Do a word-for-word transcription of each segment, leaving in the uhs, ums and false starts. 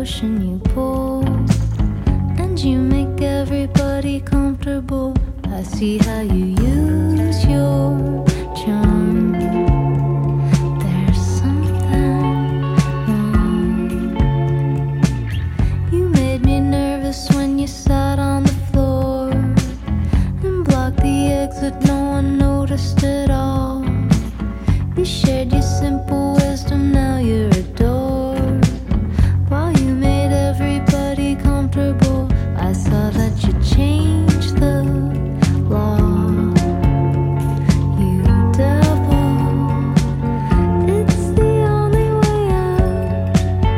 motion you pull, and you make everybody comfortable. I see how you use your charm. There's something wrong. You made me nervous when you sat on the floor and blocked the exit. No one noticed at all. You shared your simple wisdom, now you're adored. While you made everybody comfortable, I saw that you changed the law. You devil, it's the only way out.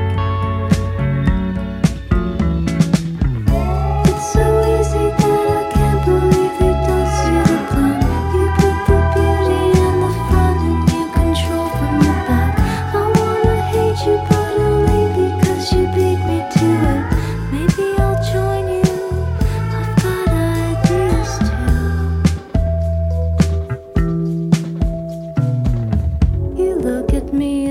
It's so easy that I can't believe they don't see the plan. You put the beauty in the front and you control from the back. I wanna hate you, but only because you beat me to it. Maybe I'll join you, I've got ideas too. You look at me